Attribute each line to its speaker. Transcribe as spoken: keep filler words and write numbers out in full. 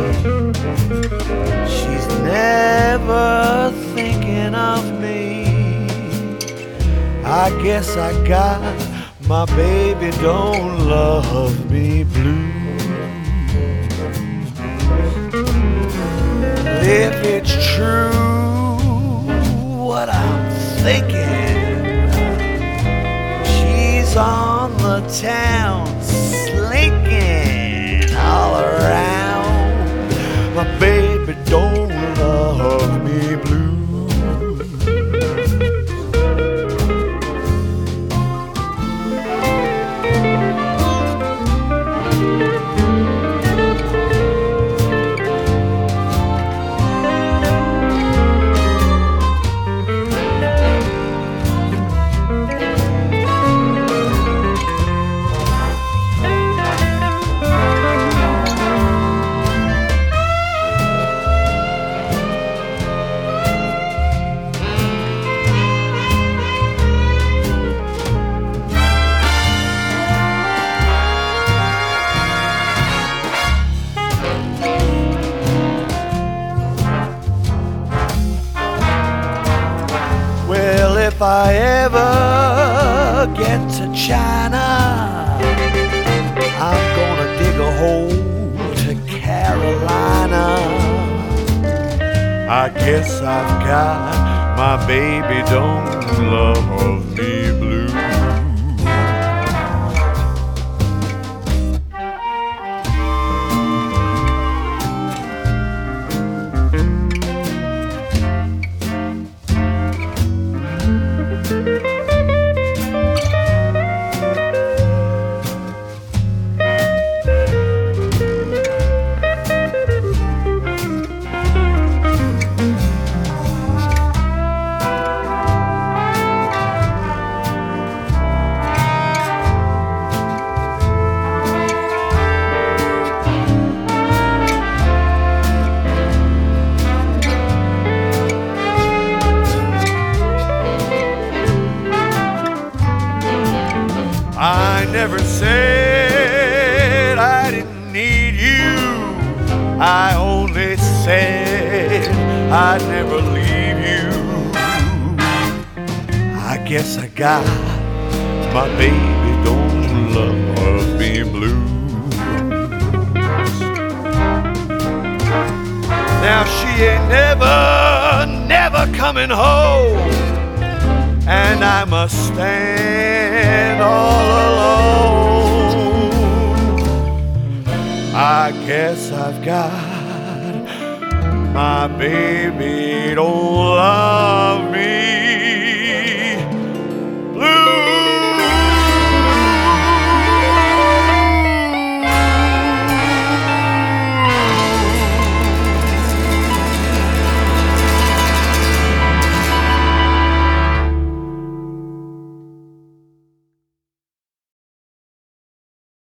Speaker 1: She's never thinking of me. I guess I got my baby don't love me blue. If it's true what I'm thinking, she's on the town slinking all around. My baby don't love me blue. If I ever get to China, I'm gonna dig a hole to Carolina. I guess I've got my baby don't love me blue. I never said I didn't need you. I only said I'd never leave you. I guess I got my baby don't love me blues. Now she ain't never, never coming home, and I must stand all alone. I guess I've got my baby don't love me